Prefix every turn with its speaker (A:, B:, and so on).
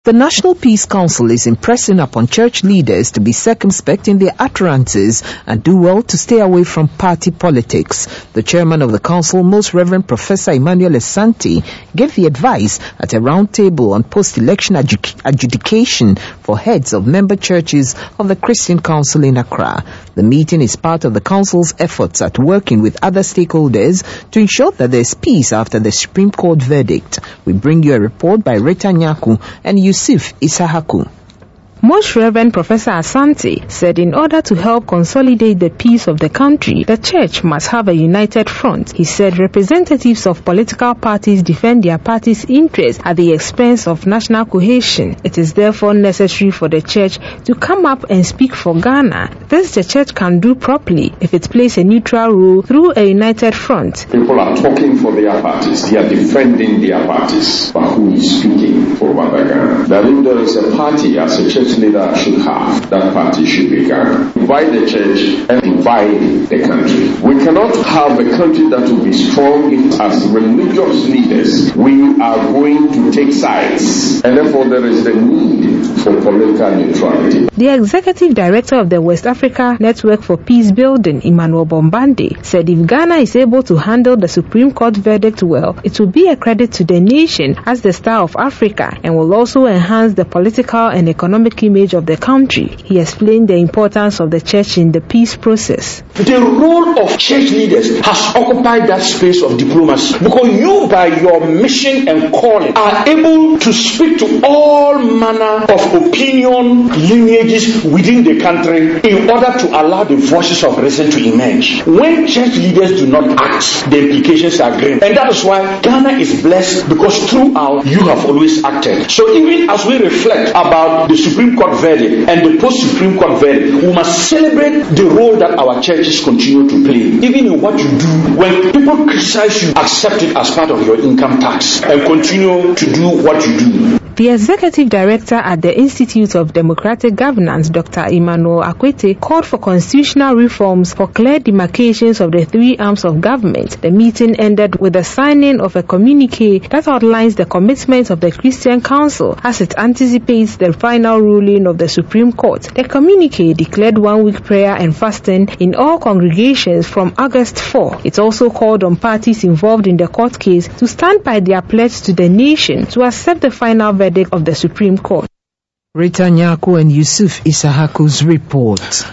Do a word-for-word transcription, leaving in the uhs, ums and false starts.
A: The National Peace Council is impressing upon church leaders to be circumspect in their utterances and do well to stay away from party politics. The chairman of the council, Most Reverend Professor Emmanuel Asante, gave the advice at a roundtable on post-election adjudic- adjudication for heads of member churches of the Christian Council in Accra. The meeting is part of the council's efforts at working with other stakeholders to ensure that there is peace after the Supreme Court verdict. We bring you a report by Rita Nyaku and Yusuf Isahaku.
B: Most Reverend Professor Asante said in order to help consolidate the peace of the country, the church must have a united front. He said representatives of political parties defend their party's interests at the expense of national cohesion. It is therefore necessary for the church to come up and speak for Ghana. This the church can do properly if it plays a neutral role through a united front.
C: People are talking for their parties. They are defending their parties. But who is speaking for Ghana? That if there is a party as a church leader should have, that party should be Ghana. Divide the church and divide the country. We cannot have a country that will be strong if as religious leaders we are going to take sides, and therefore there is the need for political neutrality.
B: The executive director of the West Africa Network for Peace Building, Emmanuel Bombande, said if Ghana is able to handle the Supreme Court verdict well, it will be a credit to the nation as the Star of Africa and will also enhance the political and economic image of the country. He explained the importance of the church in the peace process.
D: The role of church leaders has occupied that space of diplomacy because you, by your mission and calling, are able to speak to all manner of opinion lineages within the country in order to allow the voices of reason to emerge. When church leaders do not act, the implications are grim. And that is why Ghana is blessed, because throughout you have always acted. So even as we reflect about the Supreme Court verdict and the post-Supreme Court verdict, we must celebrate the role that our churches continue to play. Even in what you do, when people criticize you, accept it as part of your income tax and continue to do what you do.
B: The executive director at the Institute of Democratic Governance, Doctor Emmanuel Akwete, called for constitutional reforms for clear demarcations of the three arms of government. The meeting ended with the signing of a communique that outlines the commitment of the Christian Council as it anticipates the final ruling of the Supreme Court. The communique declared one-week prayer and fasting in all congregations from August fourth. It also called on parties involved in the court case to stand by their pledge to the nation to accept the final verdict of the Supreme Court.
A: Rita Nyaku and Yusuf Isahaku's report.